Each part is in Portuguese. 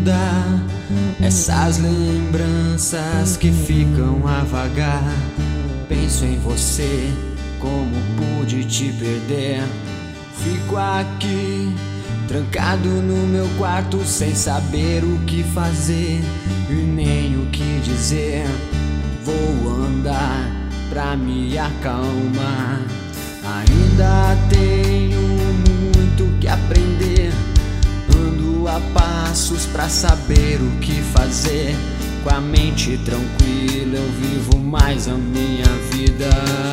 mudar essas lembranças que ficam a vagar. Penso em você, como pude te perder. Fico aqui, trancado no meu quarto, sem saber o que fazer e nem o que dizer. Vou andar pra me acalmar. Ainda tenho muito que aprender. Ando a passos pra saber o que fazer. Com a mente tranquila eu vivo mais a minha vida.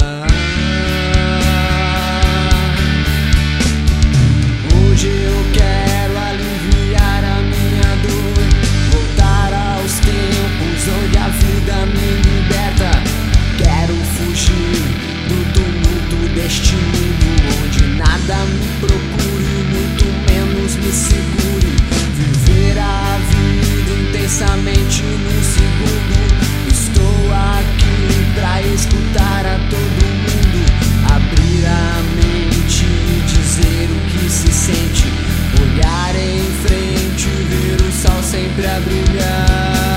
Hoje eu quero aliviar a minha dor, voltar aos tempos onde a vida me liberta. Quero fugir do tumulto deste mundo, onde nada me procure, muito menos me segure. Viver a vida intensamente num segundo. Estou aqui pra escutar a todo mundo, abrir a mente e dizer o que se sente, olhar em frente e ver o sol sempre a brilhar.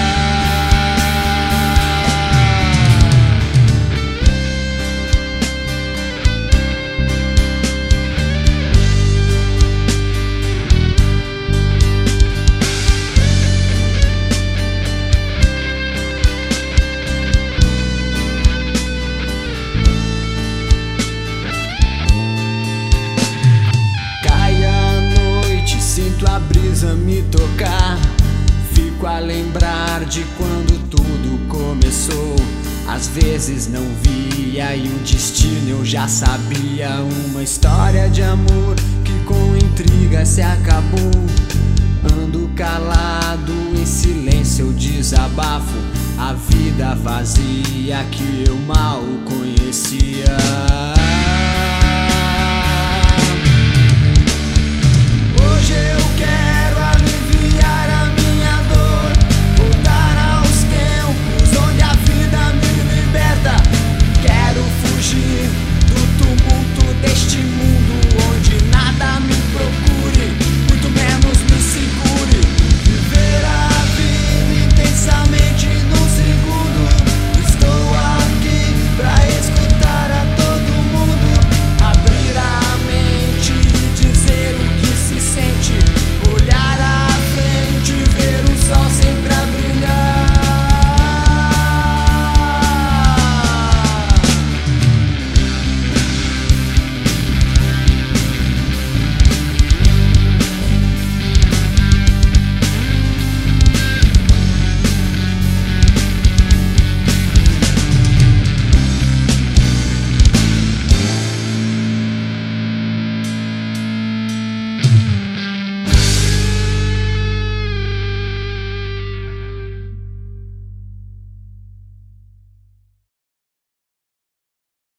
Sinto a brisa me tocar, fico a lembrar de quando tudo começou. Às vezes não via e o destino eu já sabia. Uma história de amor que com intriga se acabou. Ando calado, em silêncio eu desabafo a vida vazia que eu mal conhecia.